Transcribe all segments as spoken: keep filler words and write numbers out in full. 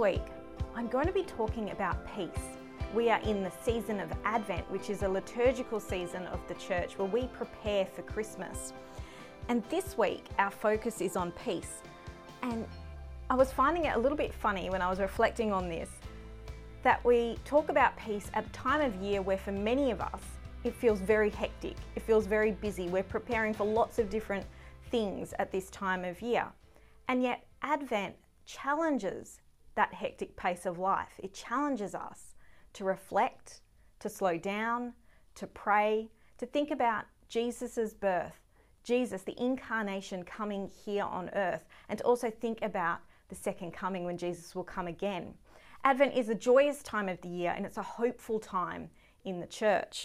week, I'm going to be talking about peace. We are in the season of Advent, which is a liturgical season of the church where we prepare for Christmas. And this week, our focus is on peace. And I was finding it a little bit funny when I was reflecting on this, that we talk about peace at a time of year where for many of us, it feels very hectic. It feels very busy. We're preparing for lots of different things at this time of year. And yet Advent challenges that hectic pace of life. It challenges us to reflect, to slow down, to pray, to think about Jesus's birth, Jesus, the incarnation coming here on earth, and to also think about the second coming when Jesus will come again. Advent is a joyous time of the year and it's a hopeful time in the church.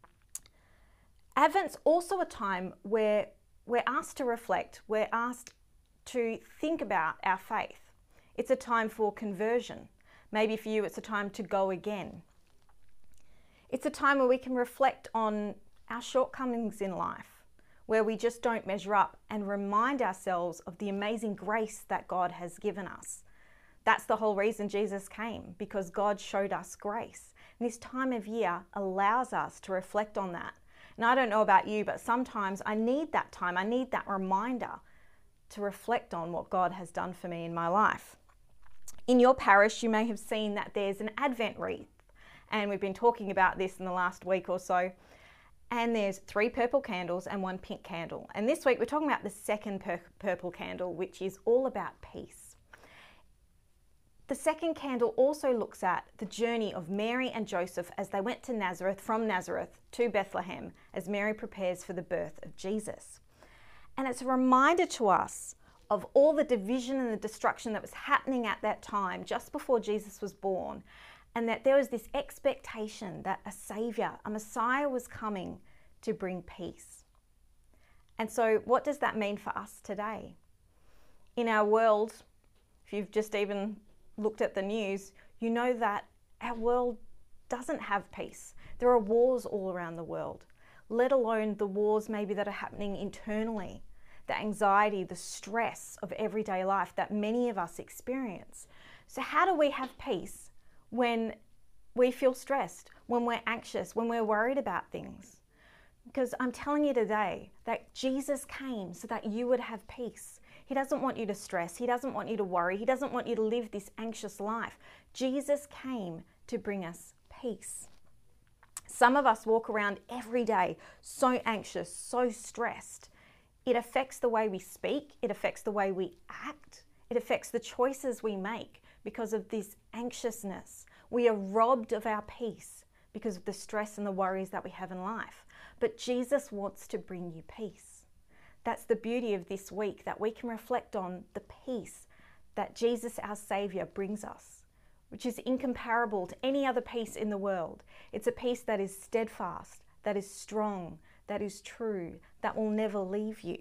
Advent's also a time where we're asked to reflect, we're asked to think about our faith. It's a time for conversion. Maybe for you it's a time to go again. It's a time where we can reflect on our shortcomings in life, where we just don't measure up, and remind ourselves of the amazing grace that God has given us. That's the whole reason Jesus came, because God showed us grace. And this time of year allows us to reflect on that. And I don't know about you, but sometimes I need that time. I need that reminder to reflect on what God has done for me in my life. In your parish, you may have seen that there's an Advent wreath. And we've been talking about this in the last week or so. And there's three purple candles and one pink candle. And this week we're talking about the second pur- purple candle, which is all about peace. The second candle also looks at the journey of Mary and Joseph as they went to Nazareth, from Nazareth to Bethlehem, as Mary prepares for the birth of Jesus. And it's a reminder to us of all the division and the destruction that was happening at that time, just before Jesus was born, and that there was this expectation that a Saviour, a Messiah was coming to bring peace. And so what does that mean for us today? In our world, if you've just even looked at the news, you know that our world doesn't have peace. There are wars all around the world, let alone the wars maybe that are happening internally, the anxiety, the stress of everyday life that many of us experience. So how do we have peace when we feel stressed, when we're anxious, when we're worried about things? Because I'm telling you today that Jesus came so that you would have peace. He doesn't want you to stress. He doesn't want you to worry. He doesn't want you to live this anxious life. Jesus came to bring us peace. Some of us walk around every day so anxious, so stressed. It affects the way we speak. It affects the way we act. It affects the choices we make because of this anxiousness. We are robbed of our peace because of the stress and the worries that we have in life. But Jesus wants to bring you peace. That's the beauty of this week, that we can reflect on the peace that Jesus, our Saviour, brings us, which is incomparable to any other peace in the world. It's a peace that is steadfast, that is strong, that is true, that will never leave you.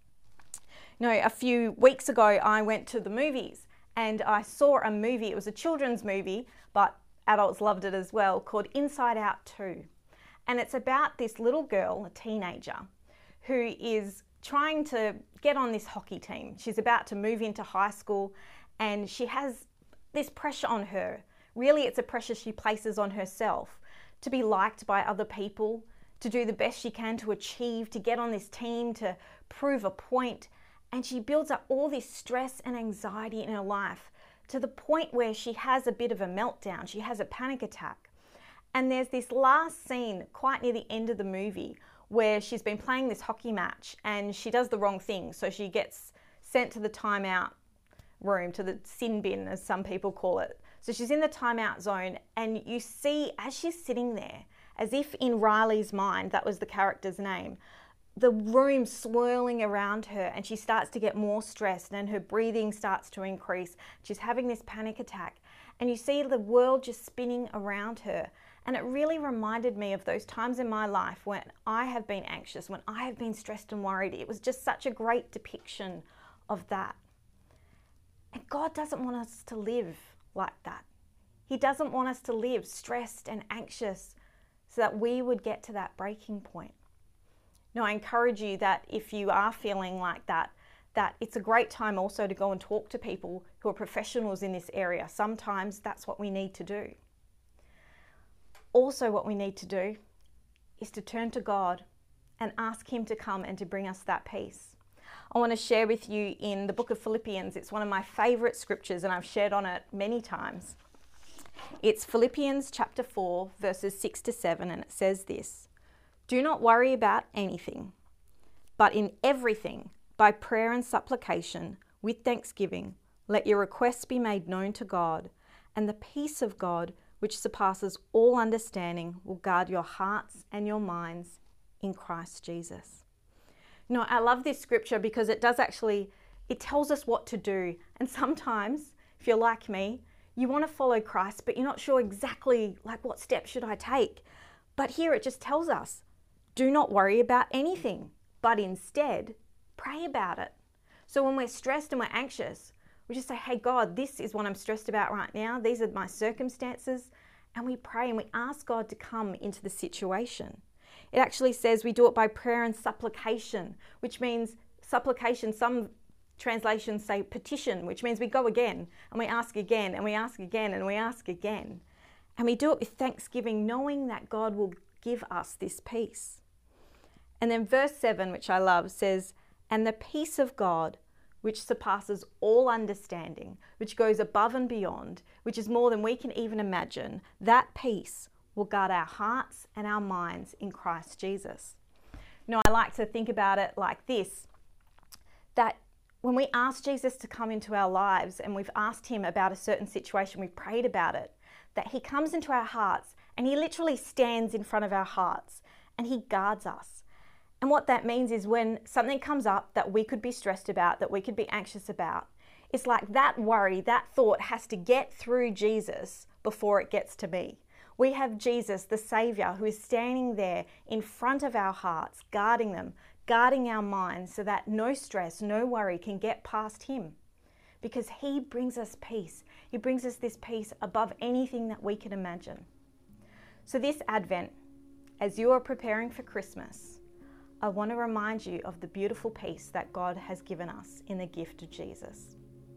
You know, a few weeks ago, I went to the movies and I saw a movie. It was a children's movie, but adults loved it as well, called Inside Out two. And it's about this little girl, a teenager, who is trying to get on this hockey team. She's about to move into high school and she has this pressure on her. Really, it's a pressure she places on herself to be liked by other people, to do the best she can to achieve, to get on this team, to prove a point. And she builds up all this stress and anxiety in her life to the point where she has a bit of a meltdown. She has a panic attack. And there's this last scene quite near the end of the movie where she's been playing this hockey match and she does the wrong thing. So she gets sent to the timeout room, to the sin bin, as some people call it. So she's in the timeout zone, and you see as she's sitting there, as if in Riley's mind, that was the character's name, the room swirling around her, and she starts to get more stressed and her breathing starts to increase. She's having this panic attack and you see the world just spinning around her. And it really reminded me of those times in my life when I have been anxious, when I have been stressed and worried. It was just such a great depiction of that. And God doesn't want us to live like that. He doesn't want us to live stressed and anxious so that we would get to that breaking point. Now, I encourage you that if you are feeling like that, that it's a great time also to go and talk to people who are professionals in this area. Sometimes that's what we need to do. Also, what we need to do is to turn to God and ask Him to come and to bring us that peace. I want to share with you in the book of Philippians. It's one of my favourite scriptures and I've shared on it many times. It's Philippians chapter four, verses six to seven, and it says this: "Do not worry about anything, but in everything, by prayer and supplication, with thanksgiving, let your requests be made known to God, and the peace of God, which surpasses all understanding, will guard your hearts and your minds in Christ Jesus." You know, I love this scripture because it does actually, it tells us what to do. And sometimes, if you're like me, you want to follow Christ, but you're not sure exactly like what steps should I take. But here it just tells us, do not worry about anything, but instead pray about it. So when we're stressed and we're anxious, we just say, hey God, this is what I'm stressed about right now. These are my circumstances. And we pray and we ask God to come into the situation. It actually says we do it by prayer and supplication, which means supplication, some translations say petition, which means we go again and we ask again and we ask again and we ask again. And we do it with thanksgiving, knowing that God will give us this peace. And then verse seven, which I love, says, "And the peace of God, which surpasses all understanding," which goes above and beyond, which is more than we can even imagine, that peace will guard our hearts and our minds in Christ Jesus. You know, I like to think about it like this, that when we ask Jesus to come into our lives and we've asked Him about a certain situation, we've prayed about it, that He comes into our hearts and He literally stands in front of our hearts and He guards us. And what that means is when something comes up that we could be stressed about, that we could be anxious about, it's like that worry, that thought has to get through Jesus before it gets to me. We have Jesus, the Saviour, who is standing there in front of our hearts, guarding them, guarding our minds so that no stress, no worry can get past Him. Because He brings us peace. He brings us this peace above anything that we can imagine. So this Advent, as you are preparing for Christmas, I want to remind you of the beautiful peace that God has given us in the gift of Jesus.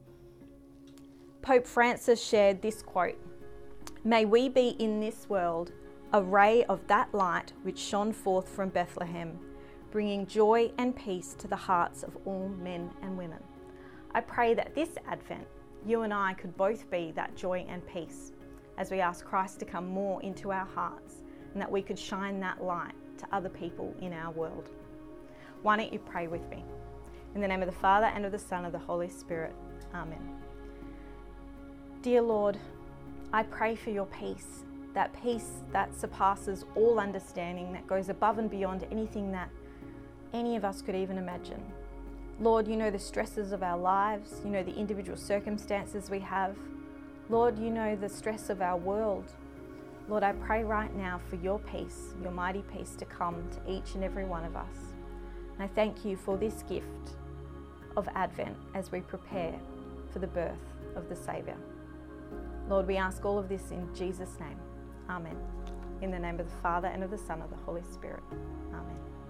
Pope Francis shared this quote: "May we be in this world a ray of that light which shone forth from Bethlehem, bringing joy and peace to the hearts of all men and women." I pray that this Advent, you and I could both be that joy and peace as we ask Christ to come more into our hearts, and that we could shine that light to other people in our world. Why don't you pray with me? In the name of the Father, and of the Son, and of the Holy Spirit. Amen. Dear Lord, I pray for your peace, that peace that surpasses all understanding, that goes above and beyond anything that any of us could even imagine. Lord, you know the stresses of our lives, you know the individual circumstances we have. Lord, you know the stress of our world. Lord, I pray right now for your peace, your mighty peace to come to each and every one of us. And I thank you for this gift of Advent as we prepare for the birth of the Saviour. Lord, we ask all of this in Jesus' name. Amen. In the name of the Father, and of the Son, and of the Holy Spirit. Amen.